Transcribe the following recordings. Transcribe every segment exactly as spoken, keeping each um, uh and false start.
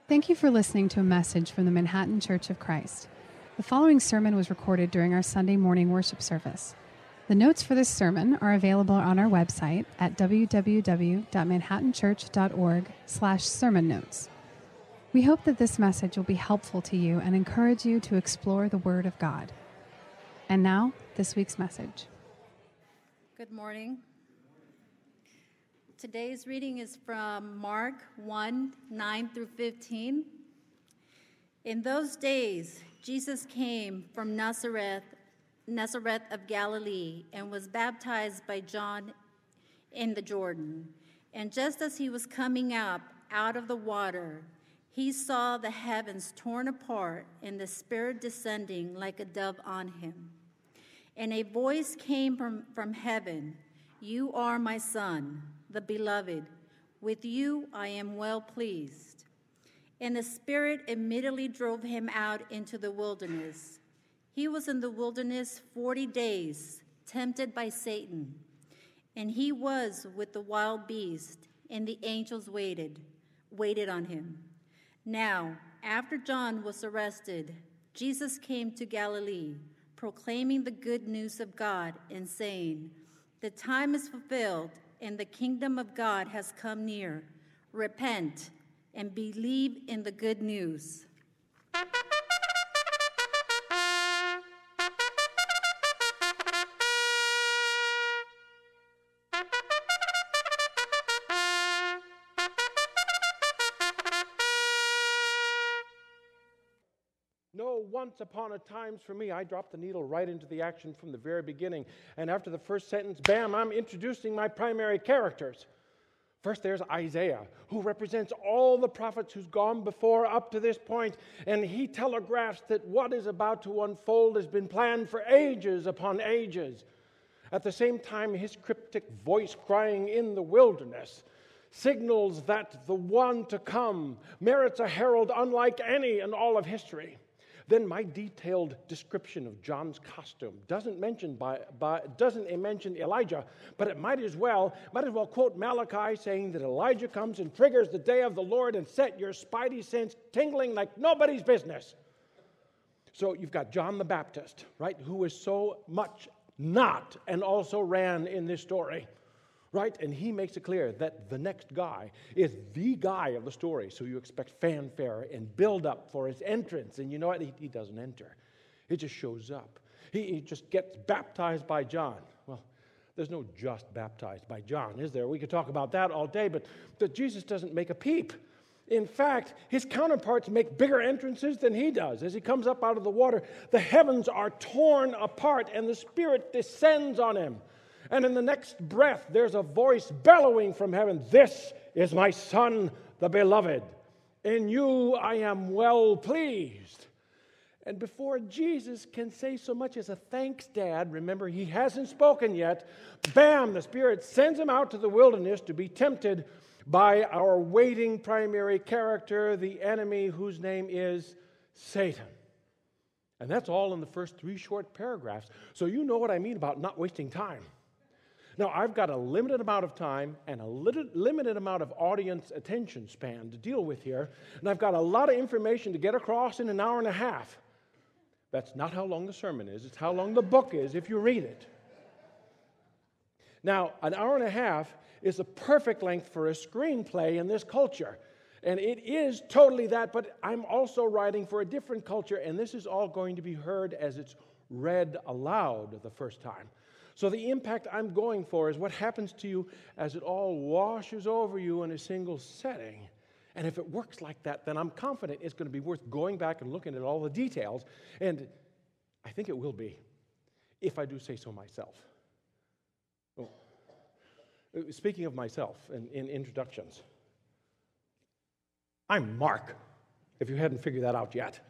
Thank you for listening to a message from the Manhattan Church of Christ. The following sermon was recorded during our Sunday morning worship service. The notes for this sermon are available on our website at w w w dot manhattan church dot org slash sermon notes. We hope that this message will be helpful to you and encourage you to explore the Word of God. And now, this week's message. Good morning. Today's reading is from Mark one, nine through fifteen. In those days, Jesus came from Nazareth, Nazareth of Galilee, and was baptized by John in the Jordan. And just as he was coming up out of the water, he saw the heavens torn apart and the Spirit descending like a dove on him. And a voice came from, from heaven, "You are my Son, the beloved. With you I am well pleased." And the Spirit immediately drove him out into the wilderness. He was in the wilderness forty days, tempted by Satan. And he was with the wild beast, and the angels waited, waited on him. Now, after John was arrested, Jesus came to Galilee, proclaiming the good news of God and saying, "The time is fulfilled, and the kingdom of God has come near. Repent and believe in the good news." No, once upon a times for me, I dropped the needle right into the action from the very beginning. And after the first sentence, bam, I'm introducing my primary characters. First, there's Isaiah, who represents all the prophets who's gone before up to this point, and he telegraphs that what is about to unfold has been planned for ages upon ages. At the same time, his cryptic voice crying in the wilderness signals that the one to come merits a herald unlike any in all of history. Then my detailed description of John's costume doesn't mention by, by doesn't mention Elijah, but it might as well might as well quote Malachi saying that Elijah comes and triggers the day of the Lord and set your spidey sense tingling like nobody's business. So you've got John the Baptist, right, who is so much not and also ran in this story. Right? And he makes it clear that the next guy is the guy of the story. So you expect fanfare and build up for his entrance. And you know what? He, he doesn't enter. He just shows up. He, he just gets baptized by John. Well, there's no just baptized by John, is there? We could talk about that all day, but that Jesus doesn't make a peep. In fact, his counterparts make bigger entrances than he does. As he comes up out of the water, the heavens are torn apart and the Spirit descends on him. And in the next breath, there's a voice bellowing from heaven, "This is my Son, the beloved. In you I am well pleased." And before Jesus can say so much as a "thanks, Dad," remember, he hasn't spoken yet, bam, the Spirit sends him out to the wilderness to be tempted by our waiting primary character, the enemy whose name is Satan. And that's all in the first three short paragraphs. So you know what I mean about not wasting time. Now, I've got a limited amount of time and a little, limited amount of audience attention span to deal with here, and I've got a lot of information to get across in an hour and a half. That's not how long the sermon is. It's how long the book is if you read it. Now, an hour and a half is the perfect length for a screenplay in this culture, and it is totally that, but I'm also writing for a different culture, and this is all going to be heard as it's read aloud the first time. So the impact I'm going for is what happens to you as it all washes over you in a single setting. And if it works like that, then I'm confident it's going to be worth going back and looking at all the details. And I think it will be, if I do say so myself. Oh. Speaking of myself in, in introductions, I'm Mark, if you hadn't figured that out yet.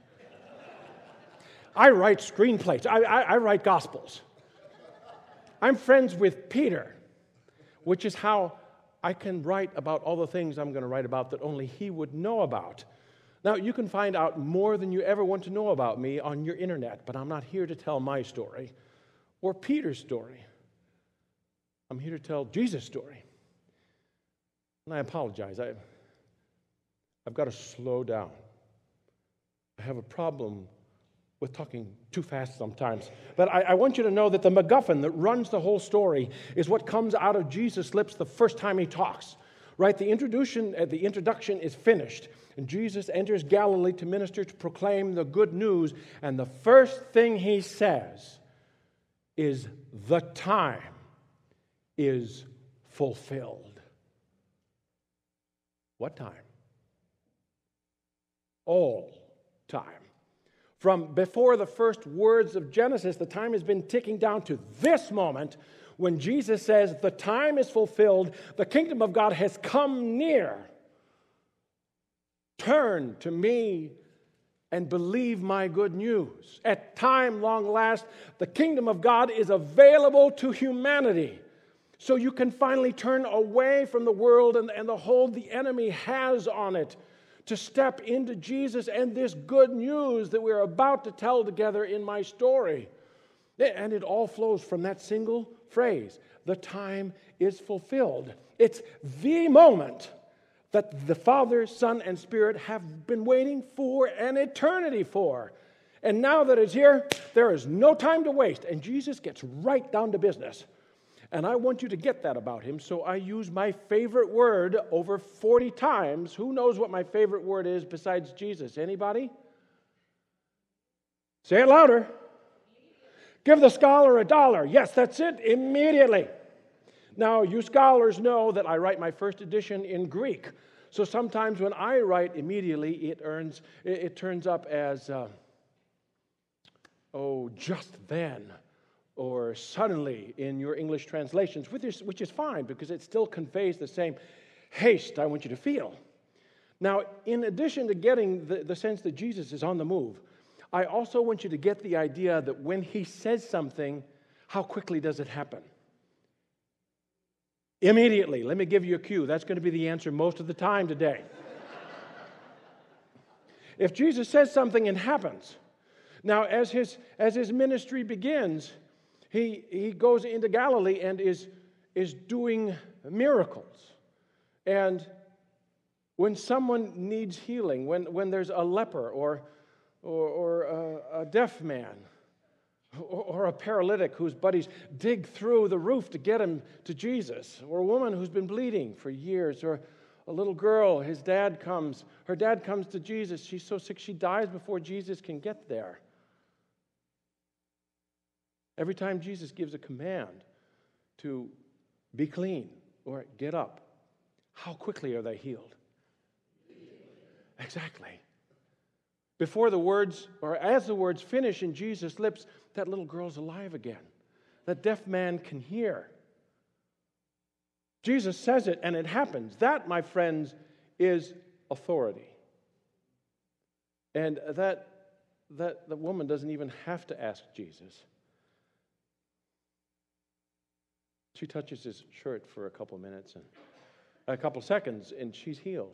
I write screenplays. I, I, I write gospels. I'm friends with Peter, which is how I can write about all the things I'm going to write about that only he would know about. Now, you can find out more than you ever want to know about me on your internet, but I'm not here to tell my story or Peter's story. I'm here to tell Jesus' story. And I apologize. I, I've got to slow down. I have a problem with talking too fast sometimes. But I, I want you to know that the MacGuffin that runs the whole story is what comes out of Jesus' lips the first time he talks. Right? The introduction, uh, the introduction is finished. And Jesus enters Galilee to minister, to proclaim the good news. And the first thing he says is, the time is fulfilled. What time? All time. From before the first words of Genesis, the time has been ticking down to this moment when Jesus says, the time is fulfilled, the kingdom of God has come near. Turn to me and believe my good news. At time long last, the kingdom of God is available to humanity. So you can finally turn away from the world and, and the hold the enemy has on it, to step into Jesus and this good news that we're about to tell together in my story. And it all flows from that single phrase, the time is fulfilled. It's the moment that the Father, Son, and Spirit have been waiting for an eternity for. And now that it's here, there is no time to waste. And Jesus gets right down to business. And I want you to get that about him, so I use my favorite word over forty times. Who knows what my favorite word is besides Jesus? Anybody? Say it louder. Give the scholar a dollar. Yes, that's it. Immediately. Now, you scholars know that I write my first edition in Greek. So sometimes when I write immediately, it earns, it, it turns up as, uh, oh, just then, or suddenly in your English translations, which is, which is fine because it still conveys the same haste I want you to feel. Now, in addition to getting the, the sense that Jesus is on the move, I also want you to get the idea that when he says something, how quickly does it happen? Immediately. Let me give you a cue. That's going to be the answer most of the time today. If Jesus says something, it happens. Now, as his, as his ministry begins, he, he goes into Galilee and is, is doing miracles. And when someone needs healing, when, when there's a leper or, or, or a, a deaf man, or a paralytic whose buddies dig through the roof to get him to Jesus, or a woman who's been bleeding for years, or a little girl, his dad comes, her dad comes to Jesus. She's so sick she dies before Jesus can get there. Every time Jesus gives a command to be clean or get up, how quickly are they healed? Exactly. Before the words, or as the words finish in Jesus' lips, that little girl's alive again. That deaf man can hear. Jesus says it, and it happens. That, my friends, is authority. And that, that the woman doesn't even have to ask Jesus. She touches his shirt for a couple minutes, and a couple seconds, and she's healed.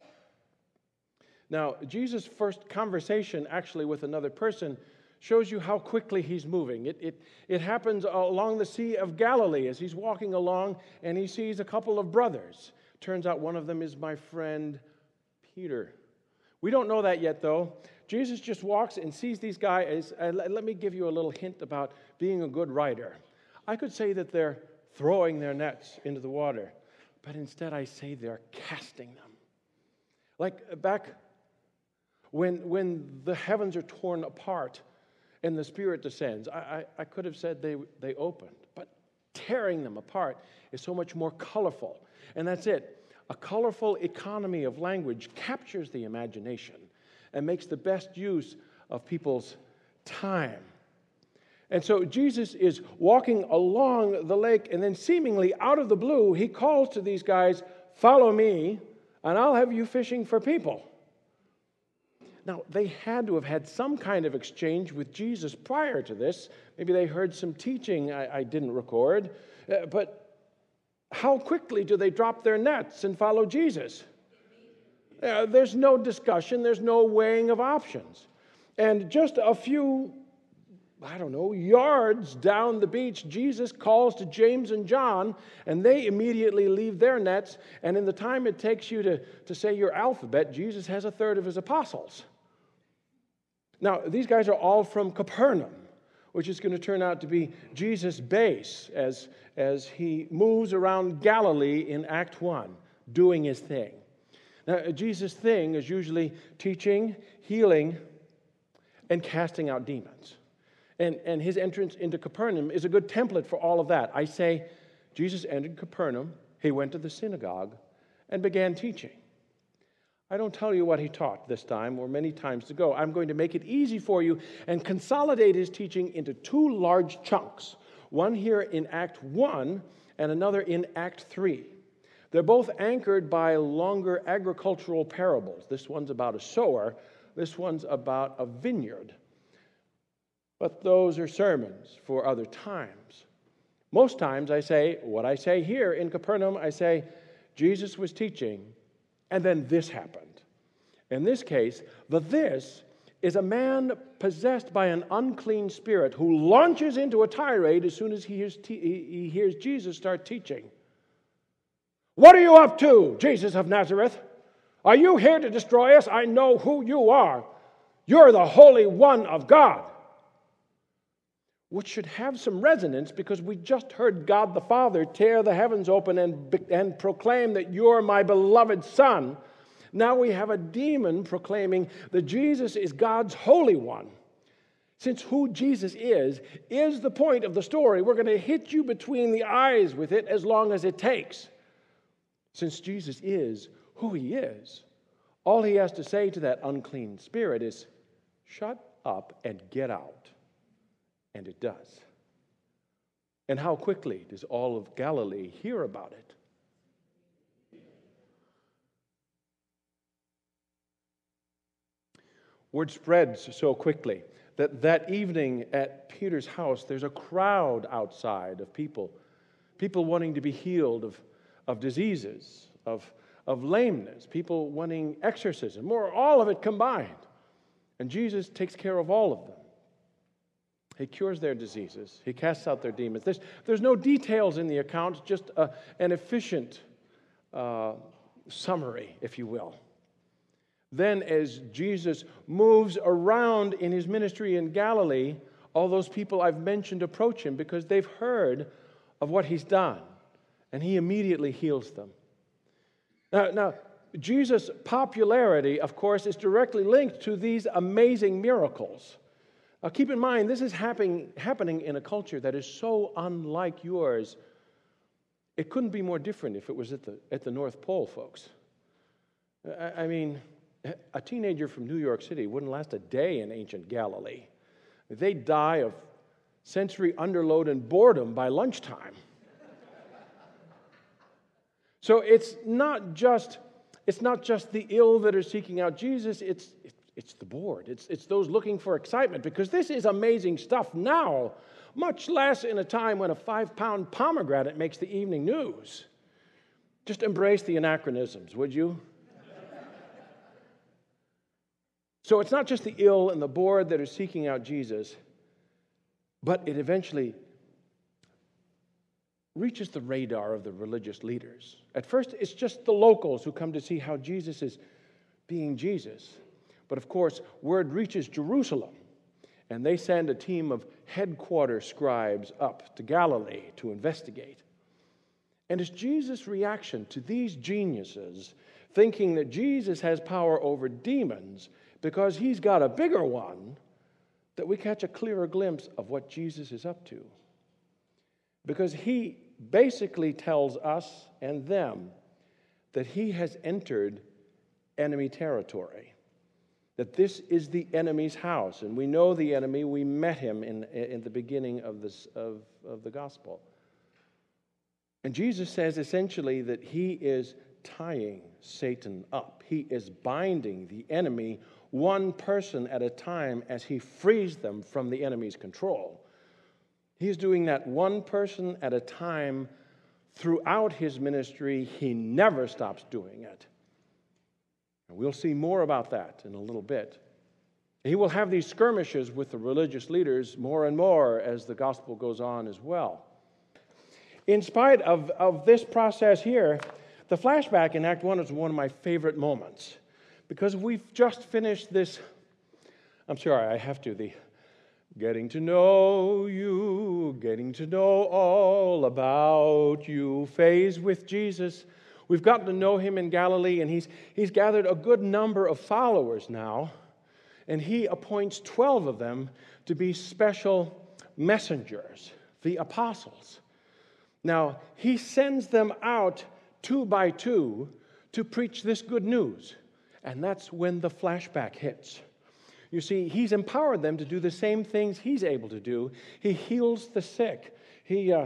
Now, Jesus' first conversation actually with another person shows you how quickly he's moving. It, it, it happens along the Sea of Galilee as he's walking along and he sees a couple of brothers. Turns out one of them is my friend Peter. We don't know that yet, though. Jesus just walks and sees these guys. Uh, let me give you a little hint about being a good writer. I could say that they're throwing their nets into the water, but instead I say they're casting them. Like back when, when the heavens are torn apart and the Spirit descends, I, I, I could have said they, they opened, but tearing them apart is so much more colorful. And that's it. A colorful economy of language captures the imagination and makes the best use of people's time. And so Jesus is walking along the lake, and then seemingly out of the blue, he calls to these guys, "Follow me, and I'll have you fishing for people." Now, they had to have had some kind of exchange with Jesus prior to this. Maybe they heard some teaching I, I didn't record. Uh, but how quickly do they drop their nets and follow Jesus? Uh, there's no discussion. There's no weighing of options. And just a few I don't know, yards down the beach, Jesus calls to James and John, and they immediately leave their nets. And in the time it takes you to, to say your alphabet, Jesus has a third of his apostles. Now, these guys are all from Capernaum, which is going to turn out to be Jesus' base as, as he moves around Galilee in Act one, doing his thing. Now, Jesus' thing is usually teaching, healing, and casting out demons. And, and his entrance into Capernaum is a good template for all of that. I say, Jesus entered Capernaum, he went to the synagogue, and began teaching. I don't tell you what he taught this time or many times ago. I'm going to make it easy for you and consolidate his teaching into two large chunks. One here in Act one and another in Act three. They're both anchored by longer agricultural parables. This one's about a sower. This one's about a vineyard. But those are sermons for other times. Most times I say, what I say here in Capernaum, I say, Jesus was teaching, and then this happened. In this case, the this is a man possessed by an unclean spirit who launches into a tirade as soon as he hears, te- he hears Jesus start teaching. What are you up to, Jesus of Nazareth? Are you here to destroy us? I know who you are. You're the Holy One of God. Which should have some resonance because we just heard God the Father tear the heavens open and, and proclaim that you're my beloved Son. Now we have a demon proclaiming that Jesus is God's Holy One. Since who Jesus is, is the point of the story, we're going to hit you between the eyes with it as long as it takes. Since Jesus is who he is, all he has to say to that unclean spirit is, shut up and get out. And it does. And how quickly does all of Galilee hear about it? Word spreads so quickly that that evening at Peter's house, there's a crowd outside of people, people wanting to be healed of, of diseases, of, of lameness, people wanting exorcism, or all of it combined. And Jesus takes care of all of them. He cures their diseases. He casts out their demons. There's, there's no details in the account, just a, an efficient uh, summary, if you will. Then as Jesus moves around in his ministry in Galilee, all those people I've mentioned approach him because they've heard of what he's done. And he immediately heals them. Now, now Jesus' popularity, of course, is directly linked to these amazing miracles. Now, keep in mind, this is happening, happening in a culture that is so unlike yours. It couldn't be more different if it was at the, at the North Pole, folks. I, I mean, a teenager from New York City wouldn't last a day in ancient Galilee. They'd die of sensory underload and boredom by lunchtime. So it's not just it's not just the ill that are seeking out Jesus, it's It's the bored. It's, it's those looking for excitement because this is amazing stuff now, much less in a time when a five-pound pomegranate makes the evening news. Just embrace the anachronisms, would you? So it's not just the ill and the bored that are seeking out Jesus, but it eventually reaches the radar of the religious leaders. At first, it's just the locals who come to see how Jesus is being Jesus. But of course, word reaches Jerusalem, and they send a team of headquarter scribes up to Galilee to investigate. And it's Jesus' reaction to these geniuses, thinking that Jesus has power over demons because he's got a bigger one, that we catch a clearer glimpse of what Jesus is up to. Because he basically tells us and them that he has entered enemy territory. That this is the enemy's house. And we know the enemy. We met him in, in the beginning of, this, of, of the gospel. And Jesus says essentially that he is tying Satan up. He is binding the enemy one person at a time as he frees them from the enemy's control. He's doing that one person at a time throughout his ministry. He never stops doing it. And we'll see more about that in a little bit. He will have these skirmishes with the religious leaders more and more as the gospel goes on as well. In spite of, of this process here, the flashback in Act one is one of my favorite moments because we've just finished this, I'm sorry, I have to, the getting to know you, getting to know all about you phase with Jesus. We've gotten to know him in Galilee, and he's, he's gathered a good number of followers now, and he appoints twelve of them to be special messengers, the apostles. Now, he sends them out two by two to preach this good news, and that's when the flashback hits. You see, he's empowered them to do the same things he's able to do. He heals the sick. He, uh,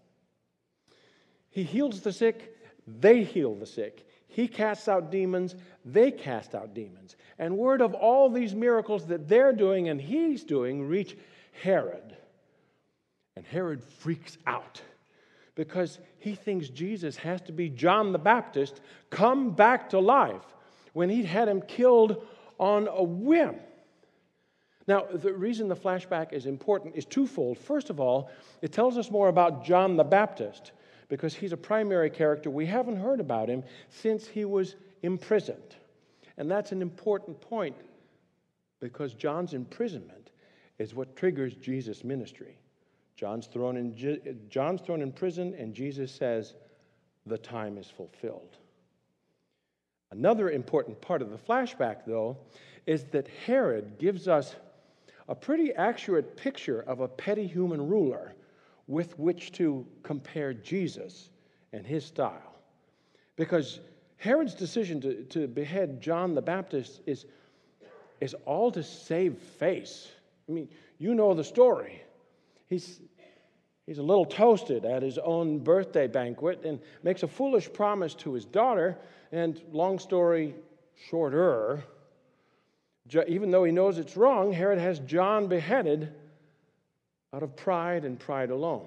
he heals the sick. They heal the sick. He casts out demons. They cast out demons. And word of all these miracles that they're doing and he's doing reach Herod. And Herod freaks out because he thinks Jesus has to be John the Baptist come back to life when he'd had him killed on a whim. Now, the reason the flashback is important is twofold. First of all, it tells us more about John the Baptist because he's a primary character. We haven't heard about him since he was imprisoned. And that's an important point because John's imprisonment is what triggers Jesus' ministry. John's thrown in, John's thrown in prison, and Jesus says, the time is fulfilled. Another important part of the flashback, though, is that Herod gives us a pretty accurate picture of a petty human ruler with which to compare Jesus and his style. Because Herod's decision to, to behead John the Baptist is, is all to save face. I mean, you know the story. He's, he's a little toasted at his own birthday banquet and makes a foolish promise to his daughter, and long story shorter, even though he knows it's wrong, Herod has John beheaded out of pride and pride alone.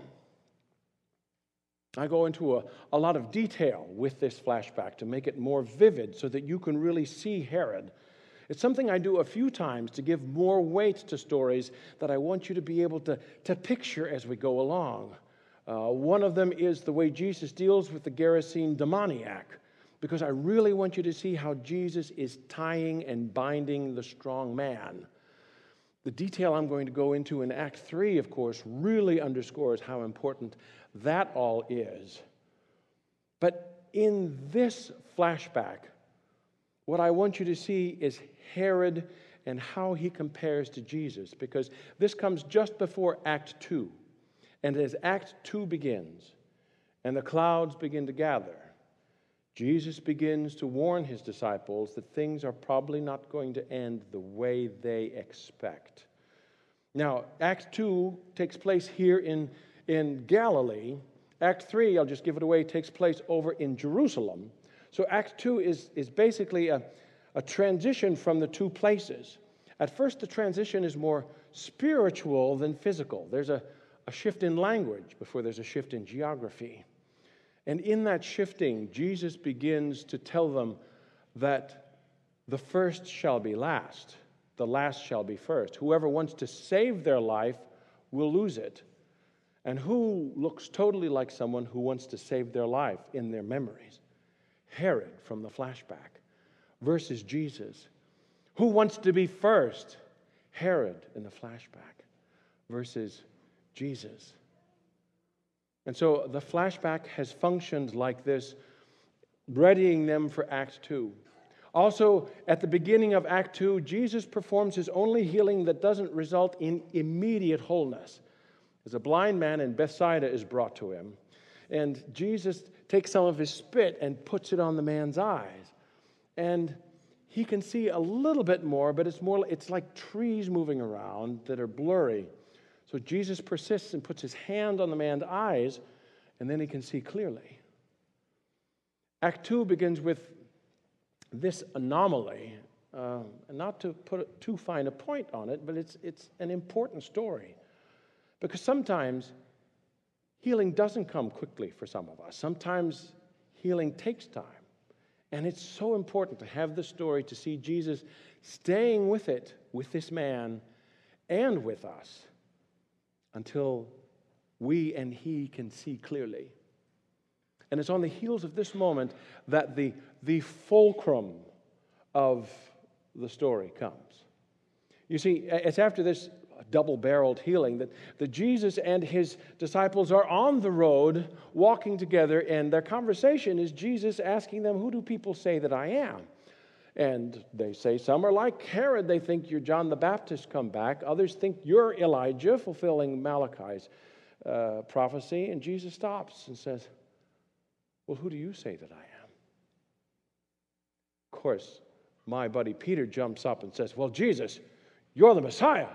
I go into a, a lot of detail with this flashback to make it more vivid so that you can really see Herod. It's something I do a few times to give more weight to stories that I want you to be able to, to picture as we go along. Uh, one of them is the way Jesus deals with the Gerasene demoniac, because I really want you to see how Jesus is tying and binding the strong man. The detail I'm going to go into in Act three, of course, really underscores how important that all is. But in this flashback, what I want you to see is Herod and how he compares to Jesus, because this comes just before Act two. And as Act two begins, and the clouds begin to gather, Jesus begins to warn his disciples that things are probably not going to end the way they expect. Now, Act two takes place here in, in Galilee. Act three, I'll just give it away, takes place over in Jerusalem. So Act two is, is basically a, a transition from the two places. At first, the transition is more spiritual than physical. There's a, a shift in language before there's a shift in geography. And in that shifting, Jesus begins to tell them that the first shall be last, the last shall be first. Whoever wants to save their life will lose it. And who looks totally like someone who wants to save their life in their memories? Herod from the flashback versus Jesus. Who wants to be first? Herod in the flashback versus Jesus. And so the flashback has functioned like this, readying them for Act two. Also, at the beginning of Act two, Jesus performs his only healing that doesn't result in immediate wholeness. As a blind man in Bethsaida is brought to him, and Jesus takes some of his spit and puts it on the man's eyes. And he can see a little bit more, but it's more it's like trees moving around that are blurry. So Jesus persists and puts his hand on the man's eyes, and then he can see clearly. Act two begins with this anomaly, uh, not to put too fine a point on it, but it's, it's an important story. Because sometimes healing doesn't come quickly for some of us. Sometimes healing takes time. And it's so important to have the story, to see Jesus staying with it with this man and with us until we and he can see clearly. And it's on the heels of this moment that the, the fulcrum of the story comes. You see, it's after this double-barreled healing that, that Jesus and his disciples are on the road walking together, and their conversation is Jesus asking them, who do people say that I am? And they say some are like Herod. They think you're John the Baptist come back. Others think you're Elijah, fulfilling Malachi's uh, prophecy. And Jesus stops and says, well, who do you say that I am? Of course, my buddy Peter jumps up and says, well, Jesus, you're the Messiah.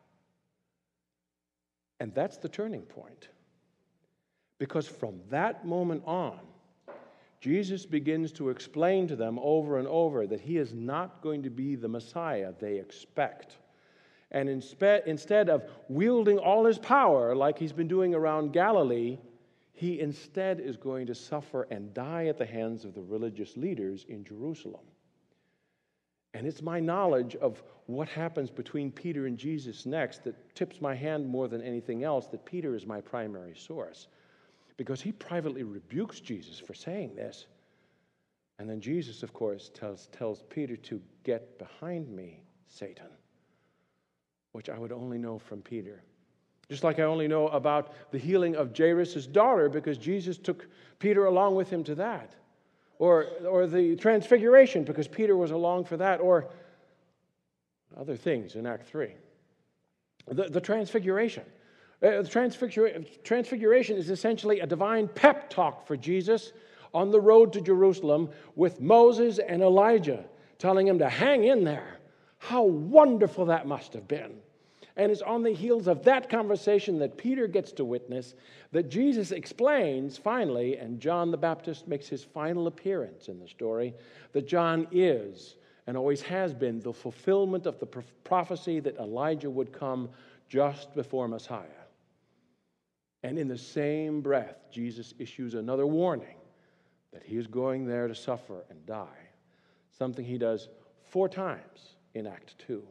And that's the turning point. Because from that moment on, Jesus begins to explain to them over and over that he is not going to be the Messiah they expect. And inspe- instead of wielding all his power like he's been doing around Galilee, he instead is going to suffer and die at the hands of the religious leaders in Jerusalem. And it's my knowledge of what happens between Peter and Jesus next that tips my hand more than anything else that Peter is my primary source. Because he privately rebukes Jesus for saying this. And then Jesus, of course, tells, tells Peter to get behind me, Satan, which I would only know from Peter. Just like I only know about the healing of Jairus' daughter because Jesus took Peter along with him to that. Or, or the transfiguration because Peter was along for that. Or other things in Act three. The, the transfiguration. Uh, the transfigura- transfiguration is essentially a divine pep talk for Jesus on the road to Jerusalem with Moses and Elijah telling him to hang in there. How wonderful that must have been. And it's on the heels of that conversation that Peter gets to witness that Jesus explains finally, and John the Baptist makes his final appearance in the story, that John is and always has been the fulfillment of the prophecy that Elijah would come just before Messiah. And in the same breath, Jesus issues another warning that he is going there to suffer and die, something he does four times in Act two.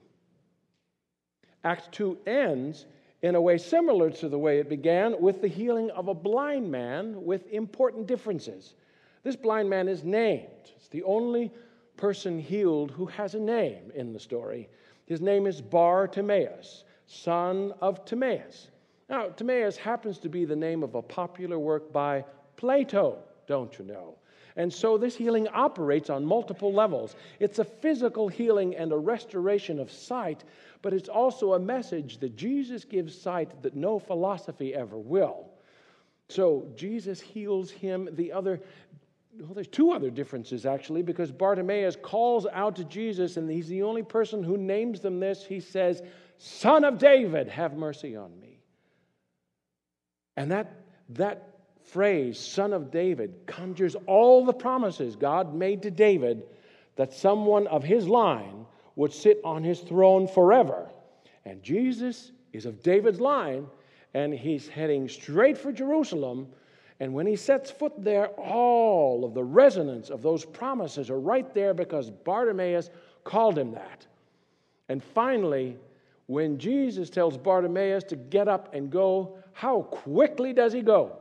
Act two ends in a way similar to the way it began with the healing of a blind man with important differences. This blind man is named. It's the only person healed who has a name in the story. His name is Bartimaeus, son of Timaeus. Now, Timaeus happens to be the name of a popular work by Plato, don't you know? And so this healing operates on multiple levels. It's a physical healing and a restoration of sight, but it's also a message that Jesus gives sight that no philosophy ever will. So Jesus heals him. The other, well, there's two other differences actually, because Bartimaeus calls out to Jesus, and he's the only person who names them this. He says, "Son of David, have mercy on me." And that, that phrase, son of David, conjures all the promises God made to David that someone of his line would sit on his throne forever. And Jesus is of David's line, and he's heading straight for Jerusalem. And when he sets foot there, all of the resonance of those promises are right there because Bartimaeus called him that. And finally, when Jesus tells Bartimaeus to get up and go, how quickly does he go?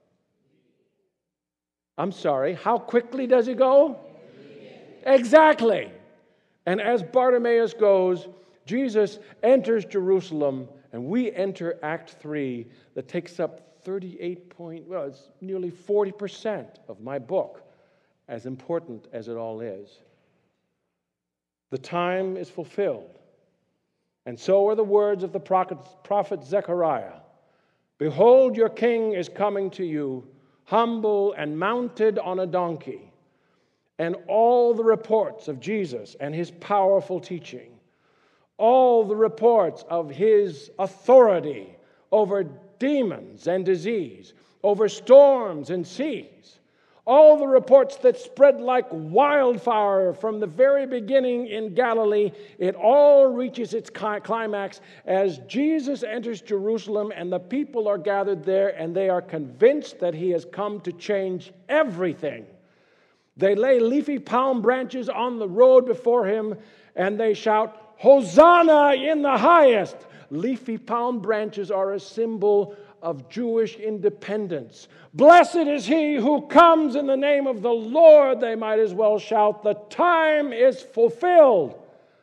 I'm sorry, how quickly does he go? Exactly. And as Bartimaeus goes, Jesus enters Jerusalem, and we enter Act three that takes up thirty-eight point, well, it's nearly forty percent of my book, as important as it all is. The time is fulfilled. And so are the words of the prophet, prophet Zechariah. Behold, your king is coming to you, humble and mounted on a donkey. And all the reports of Jesus and his powerful teaching, all the reports of his authority over demons and disease, over storms and seas, all the reports that spread like wildfire from the very beginning in Galilee, it all reaches its climax as Jesus enters Jerusalem and the people are gathered there and they are convinced that he has come to change everything. They lay leafy palm branches on the road before him and they shout, Hosanna in the highest. Leafy palm branches are a symbol of Jewish independence. Blessed is he who comes in the name of the Lord. They might as well shout, the time is fulfilled.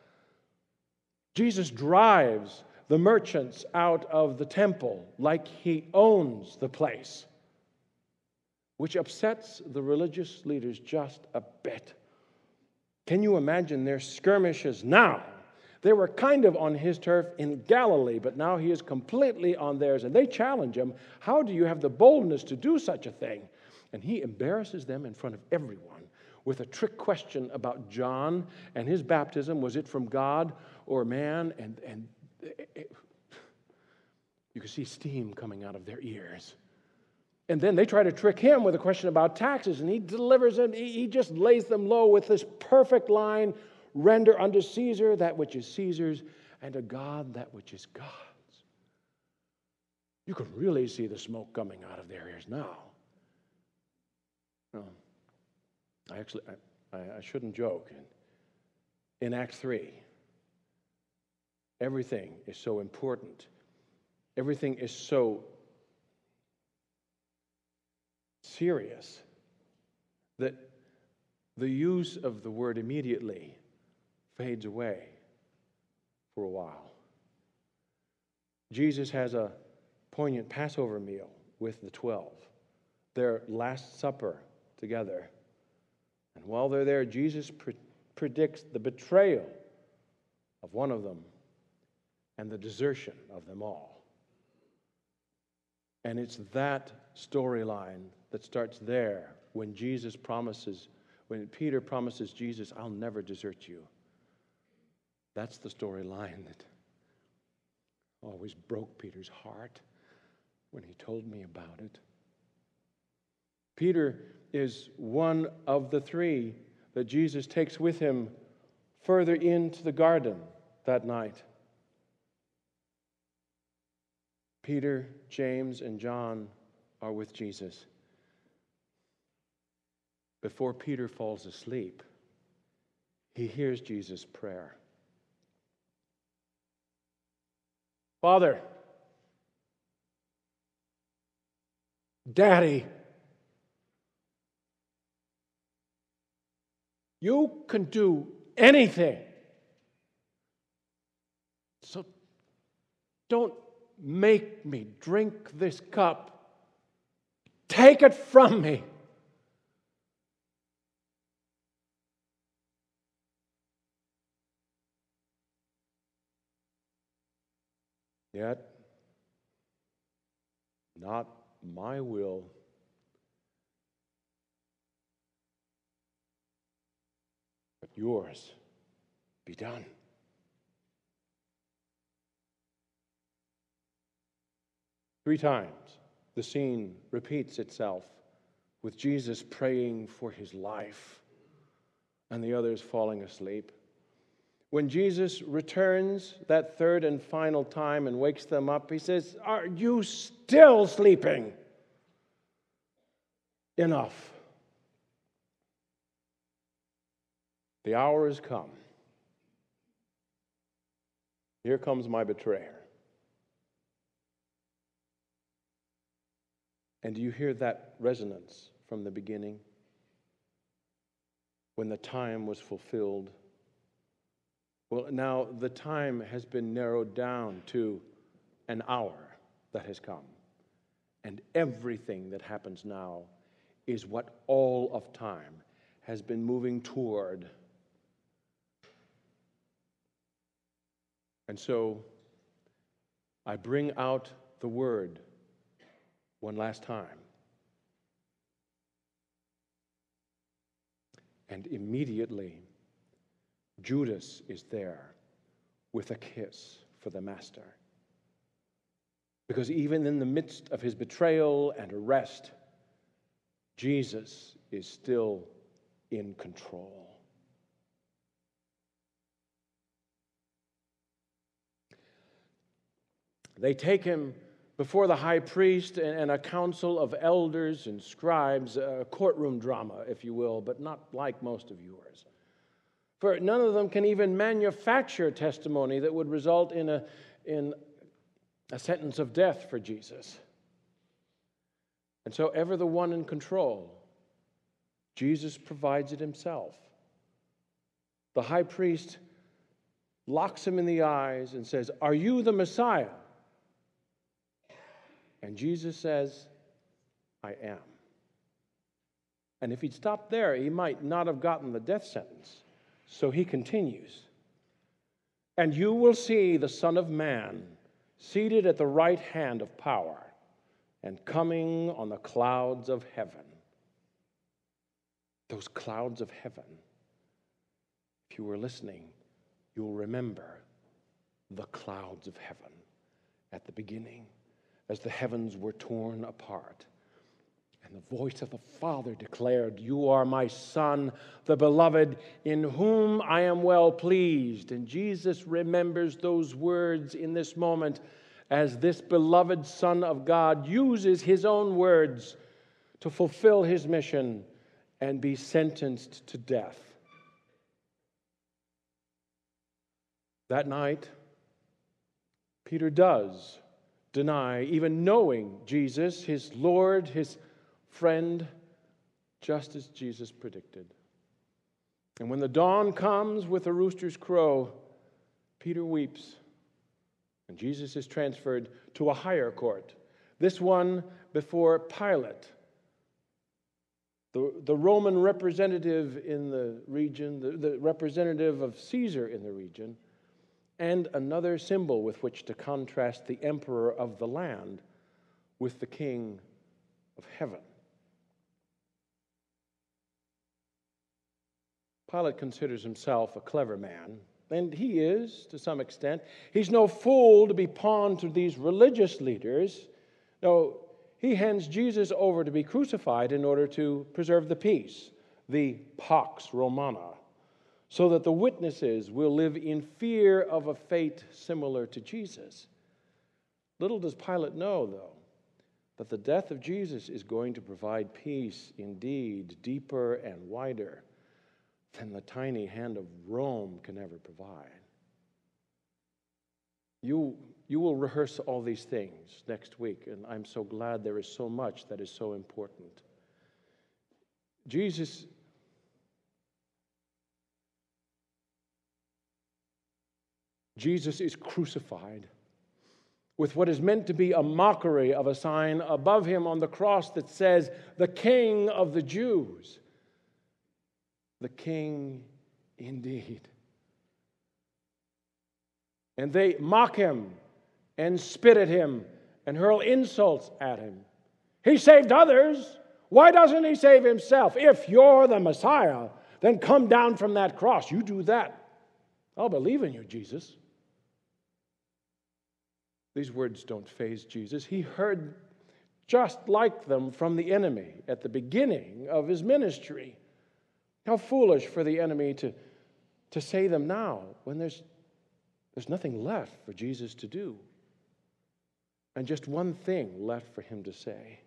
Jesus drives the merchants out of the temple like he owns the place, which upsets the religious leaders just a bit. Can you imagine their skirmishes now? They were kind of on his turf in Galilee, but now he is completely on theirs, and they challenge him. How do you have the boldness to do such a thing? And he embarrasses them in front of everyone with a trick question about John and his baptism. Was it from God or man? And, and it, you can see steam coming out of their ears. And then they try to trick him with a question about taxes, and he delivers them. He just lays them low with this perfect line, render unto Caesar that which is Caesar's, and to God that which is God's. You can really see the smoke coming out of their ears now. No, I actually, I, I shouldn't joke. In Acts three, everything is so important. Everything is so serious that the use of the word immediately fades away for a while. Jesus has a poignant Passover meal with the twelve, their Last Supper together. And while they're there, Jesus pre- predicts the betrayal of one of them and the desertion of them all. And it's that storyline that starts there when Jesus promises, when Peter promises Jesus, I'll never desert you. That's the storyline that always broke Peter's heart when he told me about it. Peter is one of the three that Jesus takes with him further into the garden that night. Peter, James, and John are with Jesus. Before Peter falls asleep, he hears Jesus' prayer. Father, Daddy, you can do anything. So don't make me drink this cup. Take it from me. Yet, not my will, but yours be done. Three times the scene repeats itself with Jesus praying for his life and the others falling asleep. When Jesus returns that third and final time and wakes them up, he says, are you still sleeping? Enough. The hour has come. Here comes my betrayer. And do you hear that resonance from the beginning? When the time was fulfilled. Well, now the time has been narrowed down to an hour that has come. And everything that happens now is what all of time has been moving toward. And so I bring out the word one last time. And immediately, Judas is there with a kiss for the master. Because even in the midst of his betrayal and arrest, Jesus is still in control. They take him before the high priest and a council of elders and scribes, a courtroom drama, if you will, but not like most of yours. For none of them can even manufacture testimony that would result in a, in a sentence of death for Jesus. And so, ever the one in control, Jesus provides it himself. The high priest locks him in the eyes and says, "Are you the Messiah?" And Jesus says, "I am." And if he'd stopped there, he might not have gotten the death sentence. So he continues, "And you will see the Son of Man seated at the right hand of power and coming on the clouds of heaven." Those clouds of heaven. If you were listening, you'll remember the clouds of heaven at the beginning, as the heavens were torn apart. And the voice of the Father declared, "You are my Son, the beloved, in whom I am well pleased." And Jesus remembers those words in this moment as this beloved Son of God uses his own words to fulfill his mission and be sentenced to death. That night, Peter does deny even knowing Jesus, his Lord, his friend, just as Jesus predicted. And when the dawn comes with a rooster's crow, Peter weeps, and Jesus is transferred to a higher court, this one before Pilate, the, the Roman representative in the region, the, the representative of Caesar in the region, and another symbol with which to contrast the emperor of the land with the king of heaven. Pilate considers himself a clever man, and he is, to some extent. He's no fool to be pawned to these religious leaders. No, he hands Jesus over to be crucified in order to preserve the peace, the Pax Romana, so that the witnesses will live in fear of a fate similar to Jesus. Little does Pilate know, though, that the death of Jesus is going to provide peace indeed, deeper and wider than the tiny hand of Rome can ever provide. You, you will rehearse all these things next week, and I'm so glad there is so much that is so important. Jesus Jesus is crucified with what is meant to be a mockery of a sign above him on the cross that says, "The King of the Jews." The King indeed. And they mock him and spit at him and hurl insults at him. He saved others. Why doesn't he save himself? If you're the Messiah, then come down from that cross. You do that. I'll believe in you, Jesus. These words don't faze Jesus. He heard just like them from the enemy at the beginning of his ministry. How foolish for the enemy to, to say them now when there's, there's nothing left for Jesus to do. And just one thing left for him to say.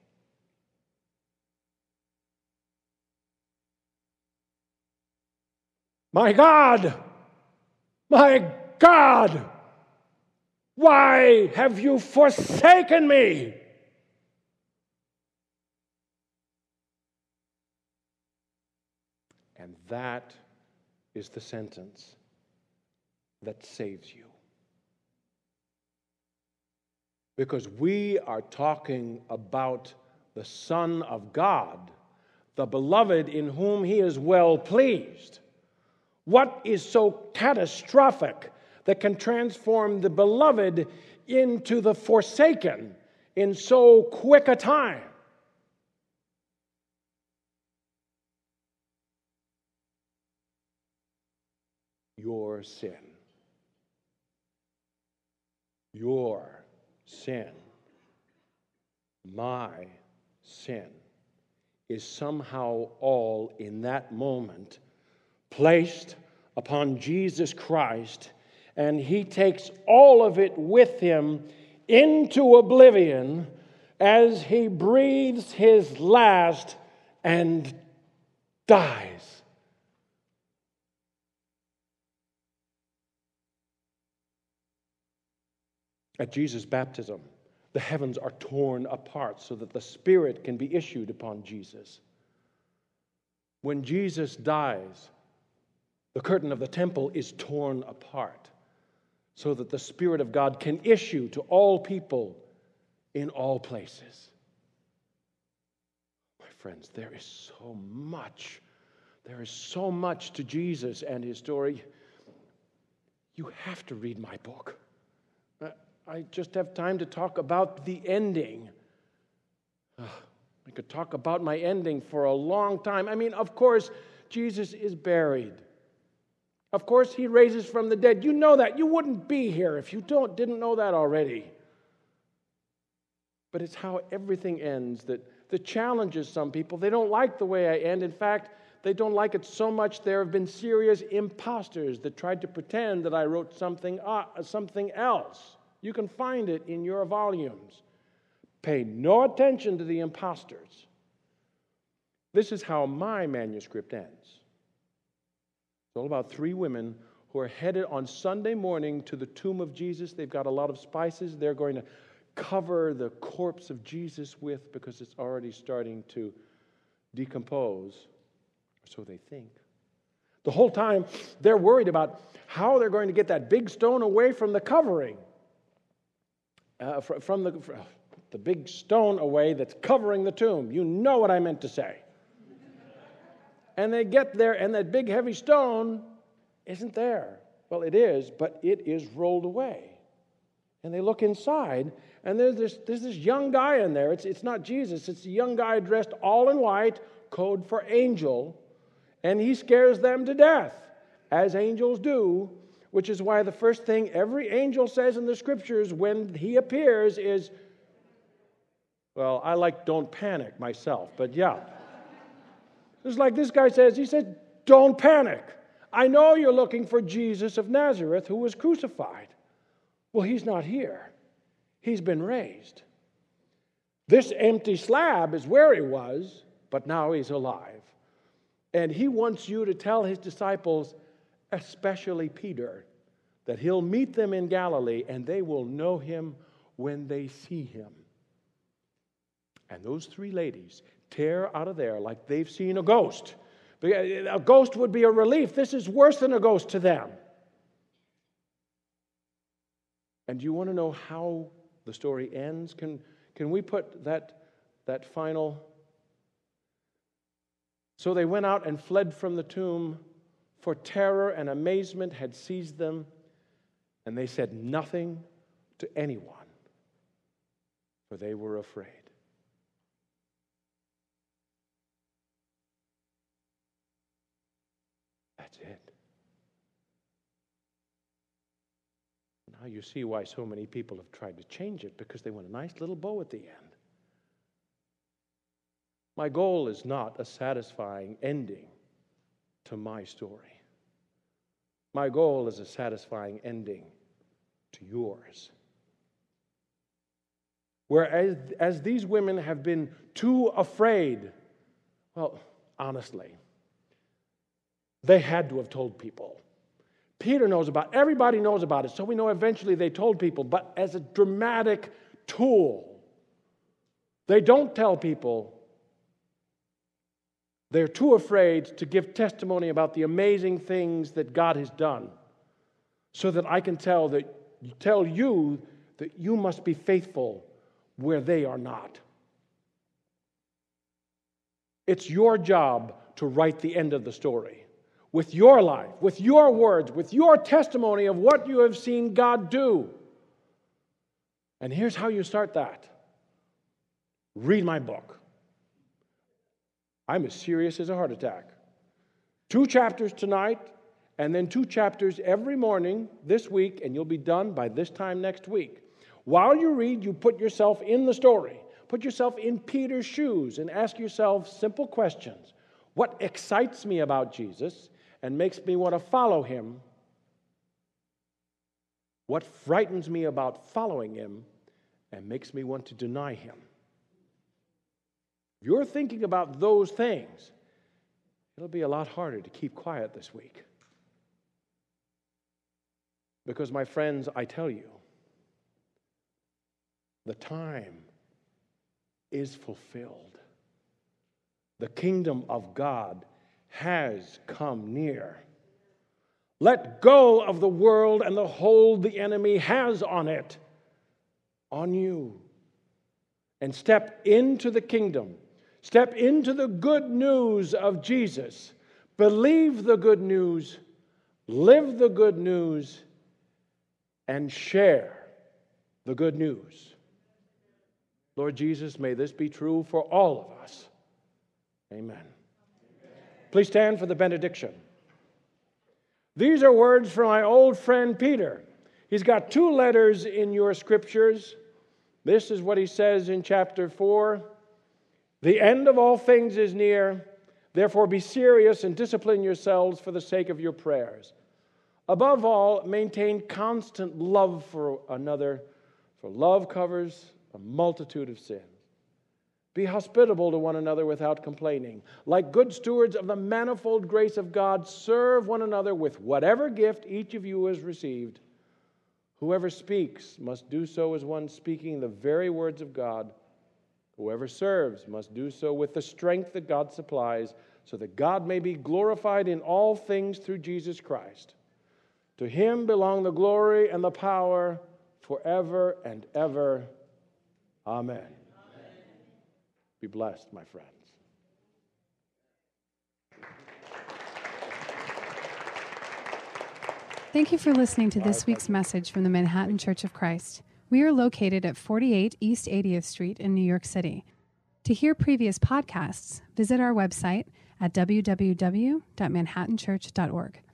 "My God! My God! Why have you forsaken me?" And that is the sentence that saves you. Because we are talking about the Son of God, the beloved in whom he is well pleased. What is so catastrophic that can transform the beloved into the forsaken in so quick a time? Your sin. Your sin. My sin is somehow all in that moment placed upon Jesus Christ, and he takes all of it with him into oblivion as he breathes his last and dies. At Jesus' baptism, the heavens are torn apart so that the Spirit can be issued upon Jesus. When Jesus dies, the curtain of the temple is torn apart so that the Spirit of God can issue to all people in all places. My friends, there is so much. There is so much to Jesus and his story. You have to read my book. I just have time to talk about the ending. I could talk about my ending for a long time. I mean, of course, Jesus is buried. Of course, he raises from the dead. You know that. You wouldn't be here if you don't didn't know that already. But it's how everything ends that, that challenges some people. They don't like the way I end. In fact, they don't like it so much there have been serious imposters that tried to pretend that I wrote something, uh, something else. You can find it in your volumes. Pay no attention to the imposters. This is how my manuscript ends. It's all about three women who are headed on Sunday morning to the tomb of Jesus. They've got a lot of spices they're going to cover the corpse of Jesus with because it's already starting to decompose, or so they think. The whole time they're worried about how they're going to get that big stone away from the covering. Uh, from the, the big stone away that's covering the tomb. You know what I meant to say. And they get there, and that big heavy stone isn't there. Well, it is, but it is rolled away. And they look inside, and there's this, there's this young guy in there. It's, it's not Jesus. It's a young guy dressed all in white, code for angel, and he scares them to death, as angels do. Which is why the first thing every angel says in the scriptures when he appears is, well, I like don't panic myself, but yeah. It's like this guy says, he said, don't panic. I know you're looking for Jesus of Nazareth who was crucified. Well, he's not here. He's been raised. This empty slab is where he was, but now he's alive. And he wants you to tell his disciples, especially Peter, that he'll meet them in Galilee and they will know him when they see him. And those three ladies tear out of there like they've seen a ghost. A ghost would be a relief. This is worse than a ghost to them. And you want to know how the story ends? Can, can we put that, that final... So they went out and fled from the tomb, for terror and amazement had seized them, and they said nothing to anyone, for they were afraid. That's it. Now you see why so many people have tried to change it, because they want a nice little bow at the end. My goal is not a satisfying ending to my story. My goal is a satisfying ending to yours. Whereas as these women have been too afraid, well, honestly, they had to have told people. Peter knows about it. Everybody knows about it, so we know eventually they told people. But as a dramatic tool, they don't tell people. They're too afraid to give testimony about the amazing things that God has done, so that I can tell that tell you that you must be faithful where they are not. It's your job to write the end of the story with your life, with your words, with your testimony of what you have seen God do. And here's how you start that. Read my book. I'm as serious as a heart attack. Two chapters tonight, and then two chapters every morning this week, and you'll be done by this time next week. While you read, you put yourself in the story. Put yourself in Peter's shoes and ask yourself simple questions. What excites me about Jesus and makes me want to follow him? What frightens me about following him and makes me want to deny him? If you're thinking about those things, it'll be a lot harder to keep quiet this week. Because, my friends, I tell you, The time is fulfilled. The kingdom of God has come near. Let go of the world and the hold the enemy has on it, on you, and step into the kingdom. Step into the good news of Jesus. Believe the good news, live the good news, and share the good news. Lord Jesus, may this be true for all of us. Amen. Please stand for the benediction. These are words from my old friend Peter. He's got two letters in your scriptures. This is what he says in chapter four. The end of all things is near. Therefore be serious and discipline yourselves for the sake of your prayers. Above all, maintain constant love for another, for love covers a multitude of sins. Be hospitable to one another without complaining. Like good stewards of the manifold grace of God, serve one another with whatever gift each of you has received. Whoever speaks must do so as one speaking the very words of God. Whoever serves must do so with the strength that God supplies, so that God may be glorified in all things through Jesus Christ. To him belong the glory and the power forever and ever. Amen. Amen. Be blessed, my friends. Thank you for listening to this week's message from the Manhattan Church of Christ. We are located at forty-eight East eightieth Street in New York City. To hear previous podcasts, visit our website at w w w dot manhattan church dot org.